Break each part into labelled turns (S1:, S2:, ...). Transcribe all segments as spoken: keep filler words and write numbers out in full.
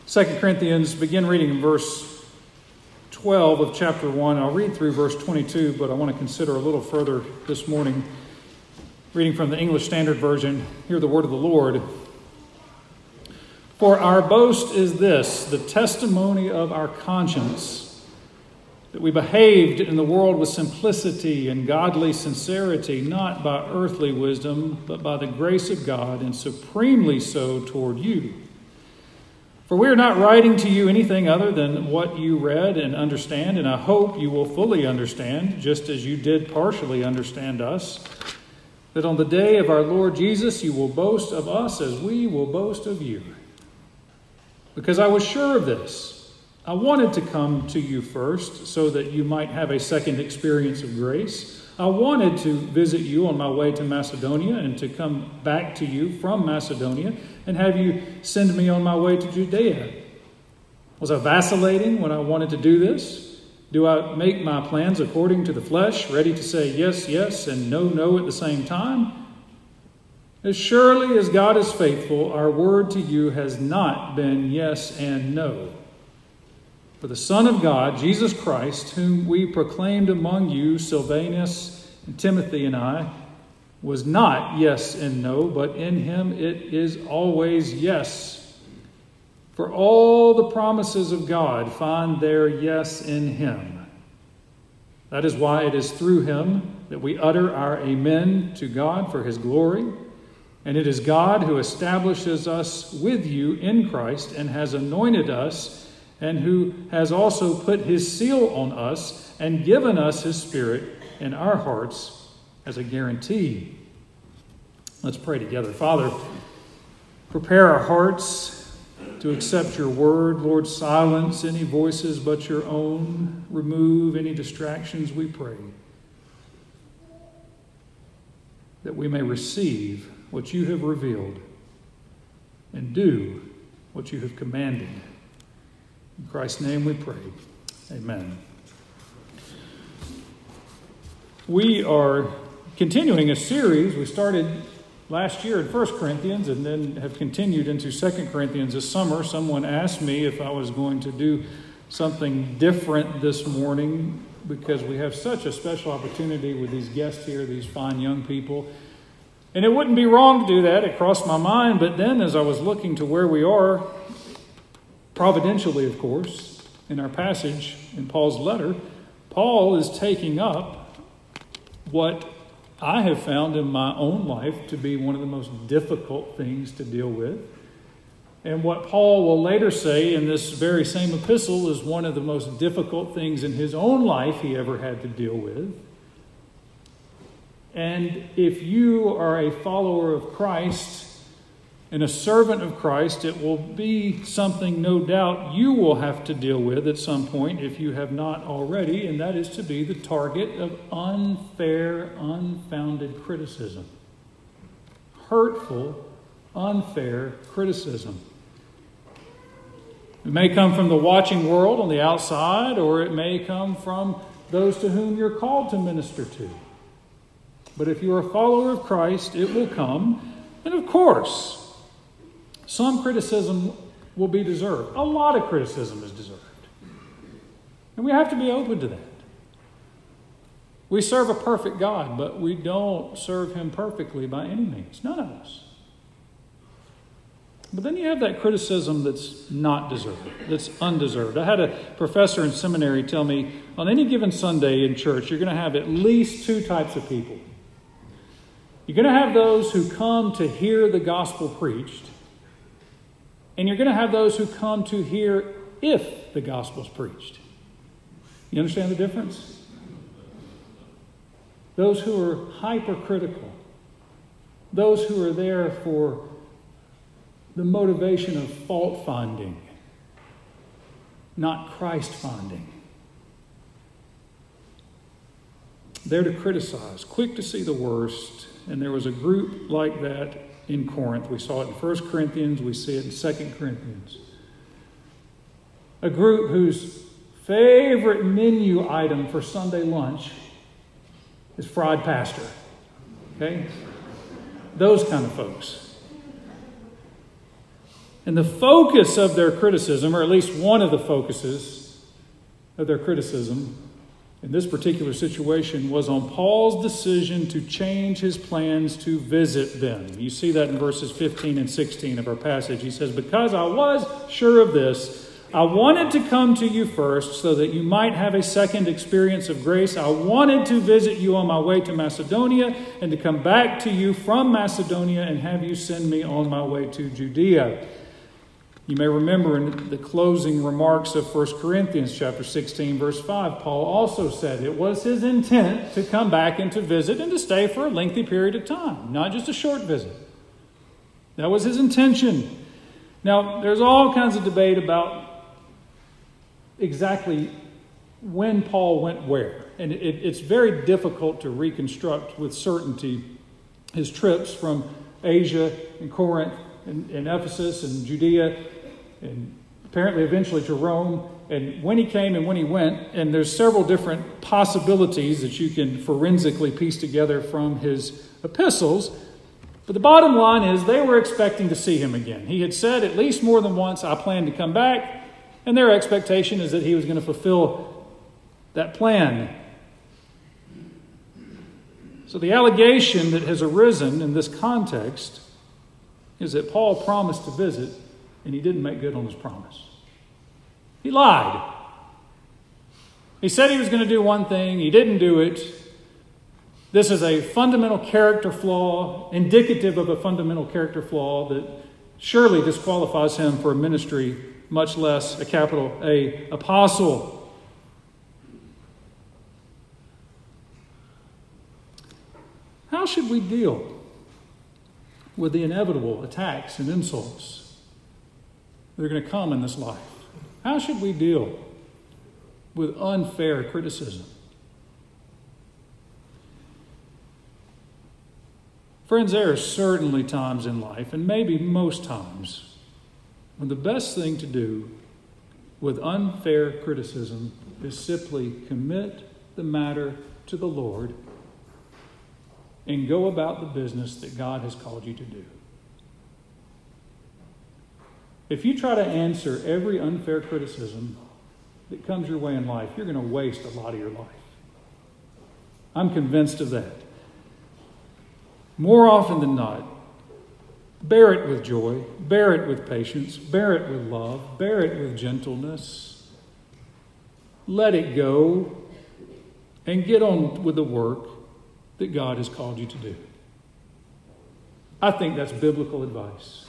S1: Second Corinthians, begin reading in verse twelve of chapter one. I'll read through verse twenty-two, but I want to consider a little further this morning. Reading from the English Standard Version, hear the word of the Lord. For our boast is this, the testimony of our conscience, that we behaved in the world with simplicity and godly sincerity, not by earthly wisdom, but by the grace of God, and supremely so toward you. For we are not writing to you anything other than what you read and understand, and I hope you will fully understand, just as you did partially understand us, that on the day of our Lord Jesus you will boast of us as we will boast of you. Because I was sure of this. I wanted to come to you first so that you might have a second experience of grace. I wanted to visit you on my way to Macedonia and to come back to you from Macedonia and have you send me on my way to Judea. Was I vacillating when I wanted to do this? Do I make my plans according to the flesh, ready to say yes, yes, and no, no at the same time? As surely as God is faithful, our word to you has not been yes and no. For the Son of God, Jesus Christ, whom we proclaimed among you, Silvanus and Timothy and I, was not yes and no, but in him it is always yes. For all the promises of God find their yes in him. That is why it is through him that we utter our amen to God for his glory. And it is God who establishes us with you in Christ and has anointed us, and who has also put his seal on us and given us his Spirit in our hearts as a guarantee. Let's pray together. Father, prepare our hearts to accept your word. Lord, silence any voices but your own. Remove any distractions, we pray, that we may receive what you have revealed and do what you have commanded. In Christ's name we pray. Amen. We are continuing a series we started last year in First Corinthians and then have continued into Second Corinthians this summer. Someone asked me if I was going to do something different this morning because we have such a special opportunity with these guests here, these fine young people. And it wouldn't be wrong to do that. It crossed my mind. But then as I was looking to where we are, providentially, of course, in our passage in Paul's letter, Paul is taking up what I have found in my own life to be one of the most difficult things to deal with. And what Paul will later say in this very same epistle is one of the most difficult things in his own life he ever had to deal with. And if you are a follower of Christ and a servant of Christ, it will be something no doubt you will have to deal with at some point if you have not already, and that is to be the target of unfair, unfounded criticism. Hurtful, unfair criticism. It may come from the watching world on the outside, or it may come from those to whom you're called to minister to. But if you're a follower of Christ, it will come. And of course, some criticism will be deserved. A lot of criticism is deserved. And we have to be open to that. We serve a perfect God, but we don't serve him perfectly by any means. None of us. But then you have that criticism that's not deserved, that's undeserved. I had a professor in seminary tell me, on any given Sunday in church, you're going to have at least two types of people. You're going to have those who come to hear the gospel preached, and you're going to have those who come to hear if the gospel's preached. You understand the difference? Those who are hypercritical, those who are there for the motivation of fault finding, not Christ finding. There to criticize, quick to see the worst. And there was a group like that in Corinth. We saw it in First Corinthians. We see it in Second Corinthians. A group whose favorite menu item for Sunday lunch is fried pastor. Okay? Those kind of folks. And the focus of their criticism, or at least one of the focuses of their criticism in this particular situation, was on Paul's decision to change his plans to visit them. You see that in verses fifteen and sixteen of our passage. He says, "Because I was sure of this, I wanted to come to you first so that you might have a second experience of grace. I wanted to visit you on my way to Macedonia and to come back to you from Macedonia and have you send me on my way to Judea." You may remember in the closing remarks of First Corinthians chapter sixteen, verse five, Paul also said it was his intent to come back and to visit and to stay for a lengthy period of time, not just a short visit. That was his intention. Now, there's all kinds of debate about exactly when Paul went where. And it, it's very difficult to reconstruct with certainty his trips from Asia and Corinth and, and Ephesus and Judea and apparently eventually to Rome, and when he came and when he went. And there's several different possibilities that you can forensically piece together from his epistles. But the bottom line is they were expecting to see him again. He had said at least more than once, "I plan to come back." And their expectation is that he was going to fulfill that plan. So the allegation that has arisen in this context is that Paul promised to visit and he didn't make good on his promise. He lied. He said he was going to do one thing. He didn't do it. This is a fundamental character flaw, indicative of a fundamental character flaw that surely disqualifies him for a ministry, much less a capital A apostle. How should we deal with the inevitable attacks and insults that are going to come in this life? How should we deal with unfair criticism? Friends, there are certainly times in life, and maybe most times, when the best thing to do with unfair criticism is simply commit the matter to the Lord and go about the business that God has called you to do. If you try to answer every unfair criticism that comes your way in life, you're going to waste a lot of your life. I'm convinced of that. More often than not, bear it with joy, bear it with patience, bear it with love, bear it with gentleness. Let it go and get on with the work that God has called you to do. I think that's biblical advice.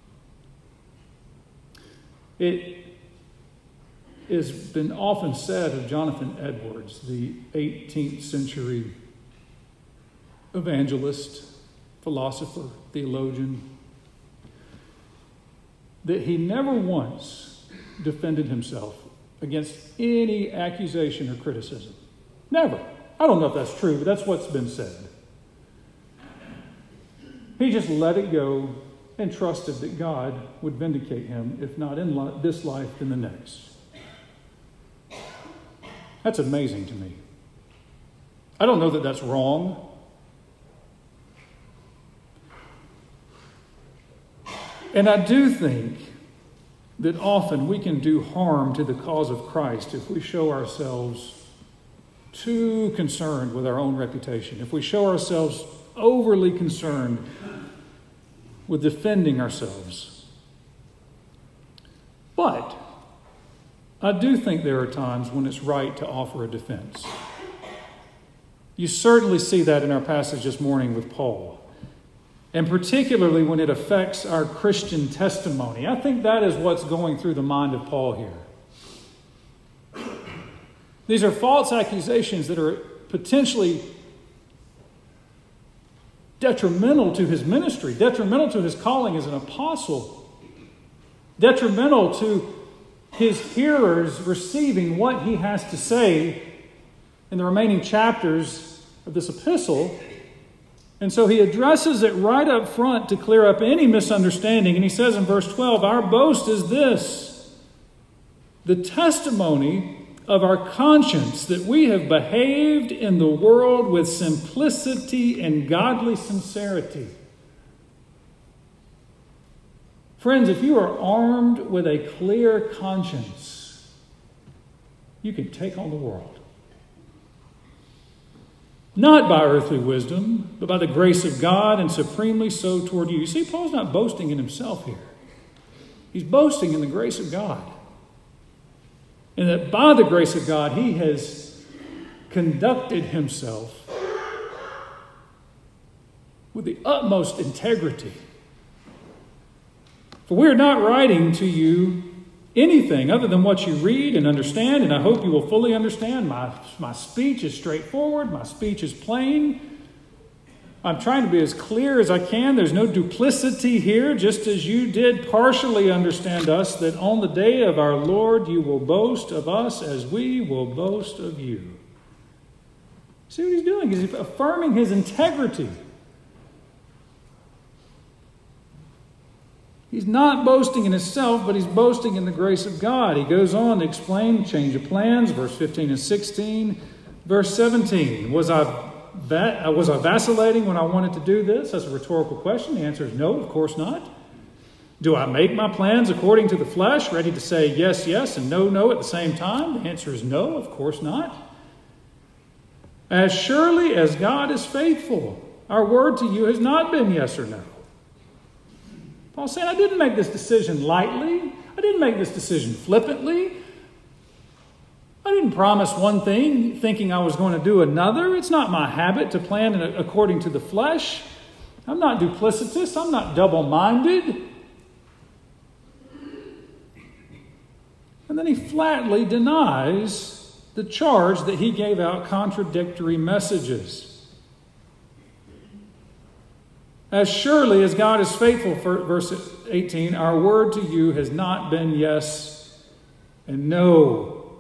S1: It has been often said of Jonathan Edwards, the eighteenth century evangelist, philosopher, theologian, that he never once defended himself against any accusation or criticism. Never. I don't know if that's true, but that's what's been said. He just let it go and trusted that God would vindicate him, if not in li- this life, then the next. That's amazing to me. I don't know that that's wrong. And I do think that often we can do harm to the cause of Christ if we show ourselves too concerned with our own reputation, if we show ourselves overly concerned with defending ourselves. But I do think there are times when it's right to offer a defense. You certainly see that in our passage this morning with Paul. And particularly when it affects our Christian testimony. I think that is what's going through the mind of Paul here. These are false accusations that are potentially detrimental to his ministry, detrimental to his calling as an apostle, detrimental to his hearers receiving what he has to say in the remaining chapters of this epistle. And so he addresses it right up front to clear up any misunderstanding. And he says in verse twelve, "Our boast is this, the testimony of our conscience, that we have behaved in the world with simplicity and godly sincerity." Friends, if you are armed with a clear conscience, you can take on the world. Not by earthly wisdom, but by the grace of God, and supremely so toward you. You see, Paul's not boasting in himself here. He's boasting in the grace of God. And that by the grace of God, he has conducted himself with the utmost integrity. For we are not writing to you anything other than what you read and understand, and I hope you will fully understand. My, my speech is straightforward. My speech is plain. I'm trying to be as clear as I can. There's no duplicity here, just as you did partially understand us, that on the day of our Lord you will boast of us as we will boast of you. See what he's doing? He's affirming his integrity. He's not boasting in himself, but he's boasting in the grace of God. He goes on to explain change of plans, verse fifteen and sixteen. Verse seventeen, was I, va- was I vacillating when I wanted to do this? That's a rhetorical question. The answer is no, of course not. Do I make my plans according to the flesh, ready to say yes, yes, and no, no at the same time? The answer is no, of course not. As surely as God is faithful, our word to you has not been yes or no. Paul's saying, I didn't make this decision lightly. I didn't make this decision flippantly. I didn't promise one thing thinking I was going to do another. It's not my habit to plan according to the flesh. I'm not duplicitous. I'm not double-minded. And then he flatly denies the charge that he gave out contradictory messages. As surely as God is faithful, for verse eighteen, our word to you has not been yes and no.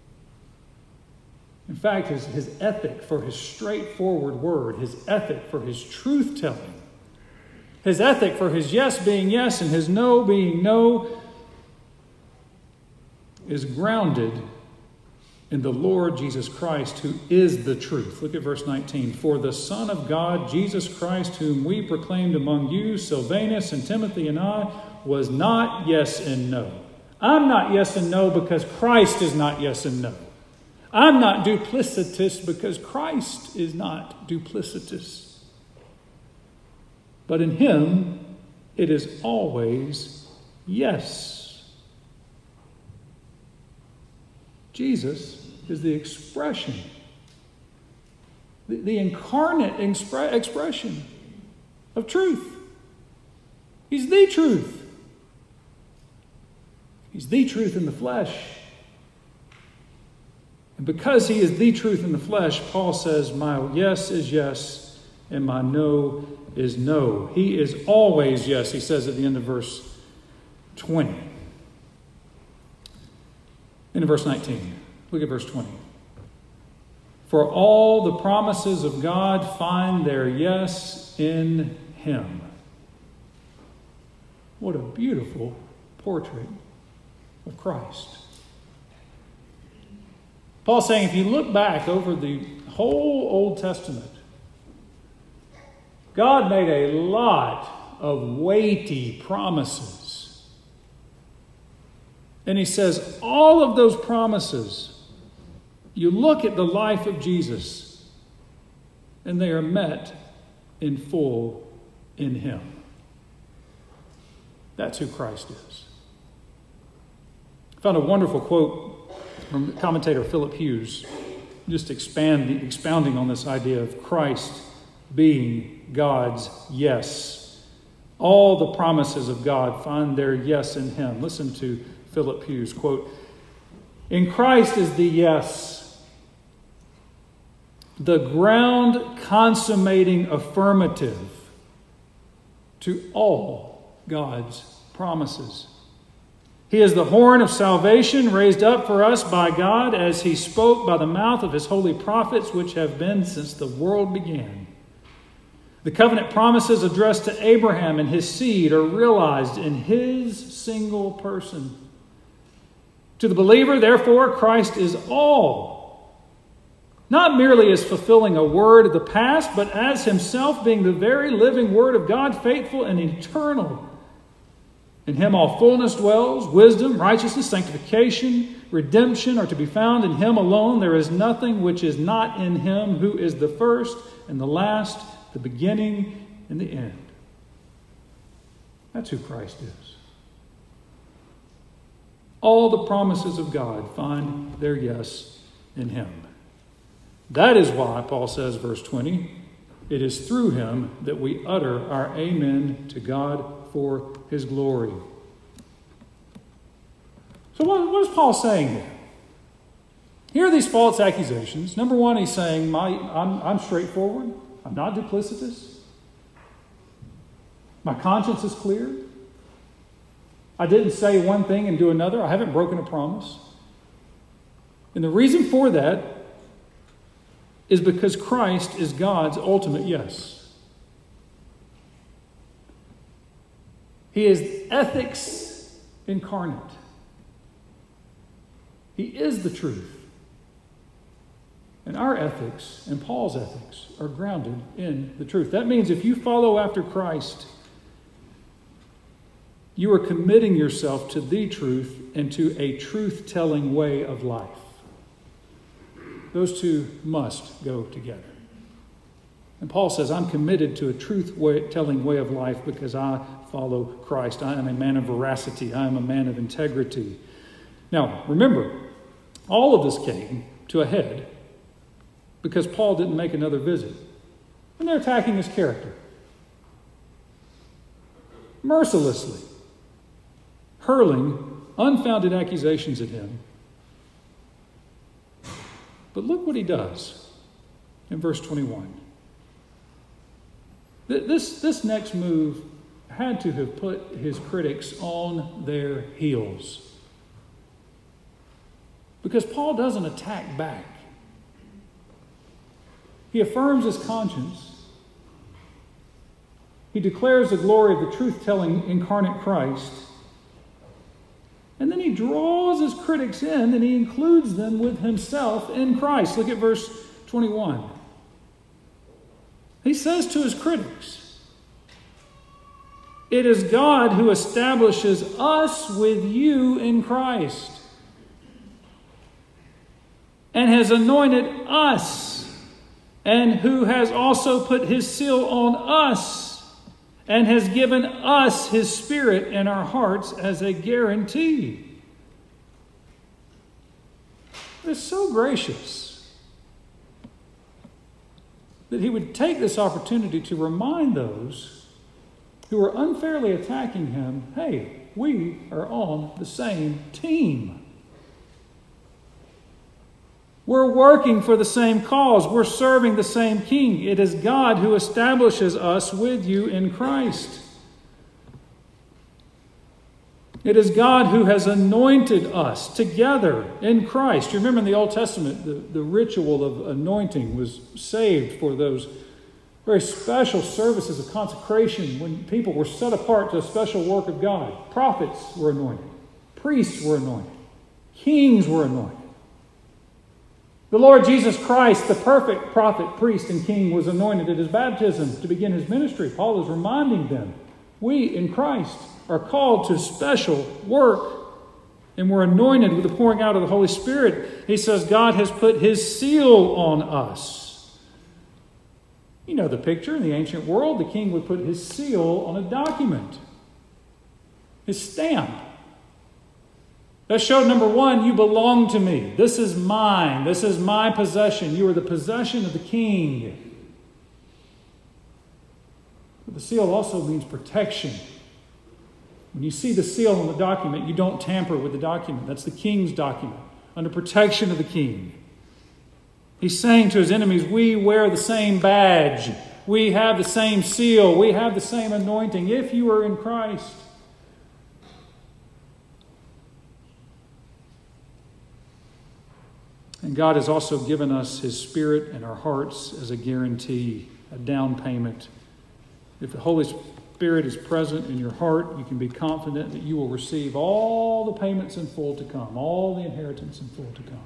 S1: In fact, his, his ethic for his straightforward word, his ethic for his truth-telling, his ethic for his yes being yes and his no being no is grounded in the Lord Jesus Christ, who is the truth. Look at verse nineteen. For the Son of God, Jesus Christ, whom we proclaimed among you, Silvanus and Timothy and I, was not yes and no. I'm not yes and no because Christ is not yes and no. I'm not duplicitous because Christ is not duplicitous. But in him, it is always yes. Jesus is the expression, the, the incarnate expre- expression of truth. He's the truth. He's the truth in the flesh. And because he is the truth in the flesh, Paul says, my yes is yes and my no is no. He is always yes, he says at the end of verse twenty. In verse nineteen, look at verse twenty. For all the promises of God find their yes in him. What a beautiful portrait of Christ. Paul's saying if you look back over the whole Old Testament, God made a lot of weighty promises. And he says, all of those promises, you look at the life of Jesus, and they are met in full in him. That's who Christ is. I found a wonderful quote from commentator Philip Hughes, just expand, expounding on this idea of Christ being God's yes. All the promises of God find their yes in him. Listen to Philip Hughes, quote, in Christ is the yes, the ground consummating affirmative to all God's promises. He is the horn of salvation raised up for us by God as he spoke by the mouth of his holy prophets, which have been since the world began. The covenant promises addressed to Abraham and his seed are realized in his single person. To the believer, therefore, Christ is all. Not merely as fulfilling a word of the past, but as himself being the very living word of God, faithful and eternal. In him all fullness dwells, wisdom, righteousness, sanctification, redemption are to be found in him alone. There is nothing which is not in him, who is the first and the last, the beginning and the end. That's who Christ is. All the promises of God find their yes in him. That is why Paul says, verse twenty, it is through him that we utter our amen to God for his glory. So what, what is Paul saying here? Here are these false accusations. Number one, he's saying, My, I'm, I'm straightforward. I'm not duplicitous. My conscience is clear. I didn't say one thing and do another. I haven't broken a promise. And the reason for that is because Christ is God's ultimate yes. He is ethics incarnate. He is the truth. And our ethics and Paul's ethics are grounded in the truth. That means if you follow after Christ, you are committing yourself to the truth and to a truth-telling way of life. Those two must go together. And Paul says, I'm committed to a truth-telling way of life because I follow Christ. I am a man of veracity. I am a man of integrity. Now, remember, all of this came to a head because Paul didn't make another visit. And they're attacking his character. Mercilessly. Hurling unfounded accusations at him. But look what he does in verse twenty-one. This, this next move had to have put his critics on their heels. Because Paul doesn't attack back. He affirms his conscience. He declares the glory of the truth-telling incarnate Christ. And then he draws his critics in and he includes them with himself in Christ. Look at verse twenty-one. He says to his critics, it is God who establishes us with you in Christ and has anointed us, and who has also put his seal on us and has given us his Spirit in our hearts as a guarantee. It's so gracious that he would take this opportunity to remind those who are unfairly attacking him, hey, we are on the same team. We're working for the same cause. We're serving the same King. It is God who establishes us with you in Christ. It is God who has anointed us together in Christ. You remember in the Old Testament, the, the ritual of anointing was saved for those very special services of consecration when people were set apart to a special work of God. Prophets were anointed. Priests were anointed. Kings were anointed. The Lord Jesus Christ, the perfect prophet, priest, and king, was anointed at his baptism to begin his ministry. Paul is reminding them, we in Christ are called to special work, and we're anointed with the pouring out of the Holy Spirit. He says God has put his seal on us. You know the picture. In the ancient world, the king would put his seal on a document, his stamp. That showed, number one, you belong to me. This is mine. This is my possession. You are the possession of the king. But the seal also means protection. When you see the seal on the document, you don't tamper with the document. That's the king's document, under protection of the king. He's saying to his enemies, we wear the same badge. We have the same seal. We have the same anointing if you are in Christ. And God has also given us his Spirit in our hearts as a guarantee, a down payment. If the Holy Spirit is present in your heart, you can be confident that you will receive all the payments in full to come, all the inheritance in full to come.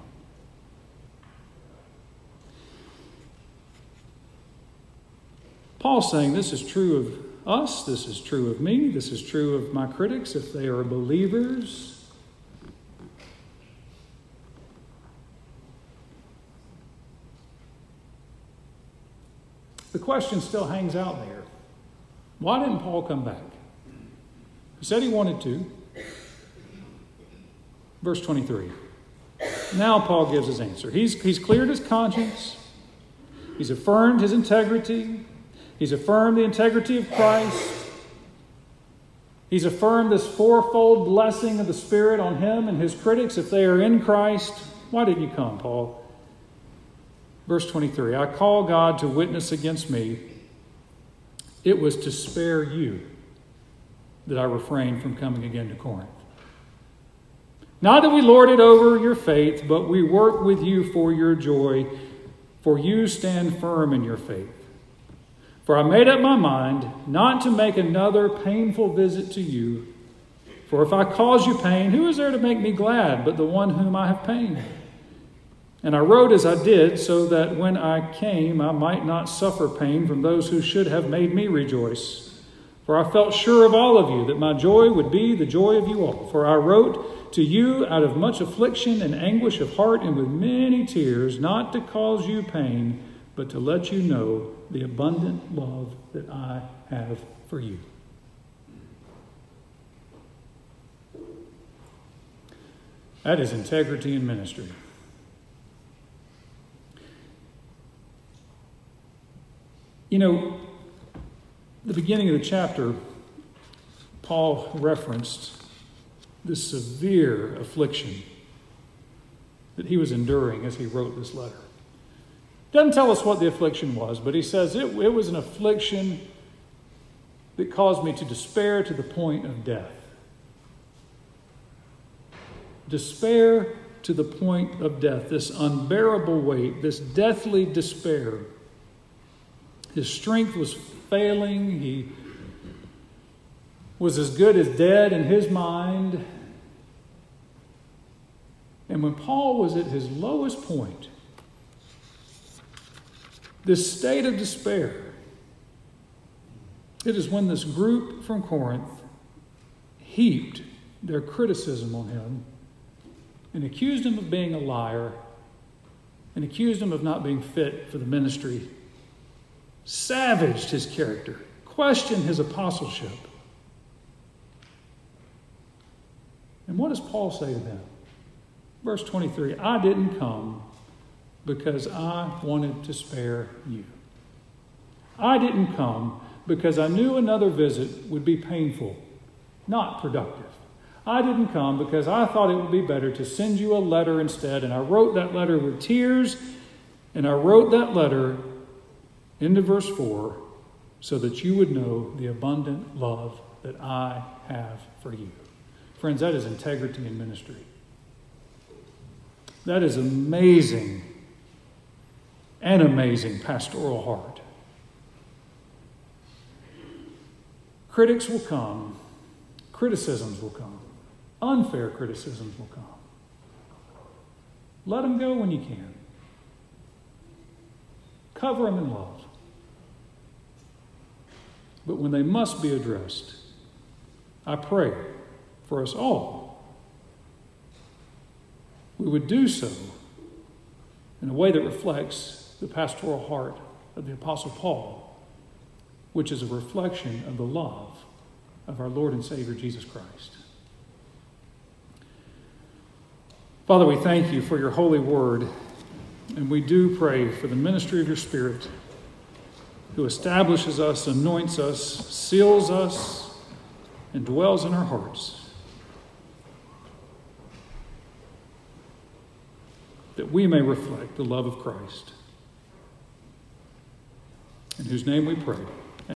S1: Paul's saying this is true of us. This is true of me. This is true of my critics if they are believers. The question still hangs out there. Why didn't Paul come back? He said he wanted to. Verse twenty-three. Now Paul gives his answer. He's, he's cleared his conscience. He's affirmed his integrity. He's affirmed the integrity of Christ. He's affirmed this fourfold blessing of the Spirit on him and his critics if they are in Christ. Why didn't you come, Paul? Verse twenty-three. I call God to witness against me. It was to spare you that I refrained from coming again to Corinth. Not that we lord it over your faith, but we work with you for your joy, for you stand firm in your faith. For I made up my mind not to make another painful visit to you. For if I cause you pain, who is there to make me glad but the one whom I have pained? And I wrote as I did, so that when I came I might not suffer pain from those who should have made me rejoice. For I felt sure of all of you that my joy would be the joy of you all. For I wrote to you out of much affliction and anguish of heart and with many tears, not to cause you pain, but to let you know the abundant love that I have for you. That is integrity in ministry. You know, the beginning of the chapter, Paul referenced this severe affliction that he was enduring as he wrote this letter. Doesn't tell us what the affliction was, but he says it, it was an affliction that caused me to despair to the point of death. Despair to the point of death, this unbearable weight, this deathly despair. His strength was failing. He was as good as dead in his mind. And when Paul was at his lowest point, this state of despair, it is when this group from Corinth heaped their criticism on him and accused him of being a liar and accused him of not being fit for the ministry, savaged his character, questioned his apostleship. And what does Paul say to them? Verse twenty-three, I didn't come because I wanted to spare you. I didn't come because I knew another visit would be painful, not productive. I didn't come because I thought it would be better to send you a letter instead, and I wrote that letter with tears, and I wrote that letter into verse four so that you would know the abundant love that I have for you. Friends, that is integrity in ministry. That is amazing, an amazing pastoral heart. Critics will come. Criticisms will come. Unfair criticisms will come. Let them go when you can. Cover them in love. But when they must be addressed, I pray for us all, we would do so in a way that reflects the pastoral heart of the Apostle Paul, which is a reflection of the love of our Lord and Savior Jesus Christ. Father, we thank you for your holy word, and we do pray for the ministry of your Spirit, who establishes us, anoints us, seals us, and dwells in our hearts, that we may reflect the love of Christ, in whose name we pray.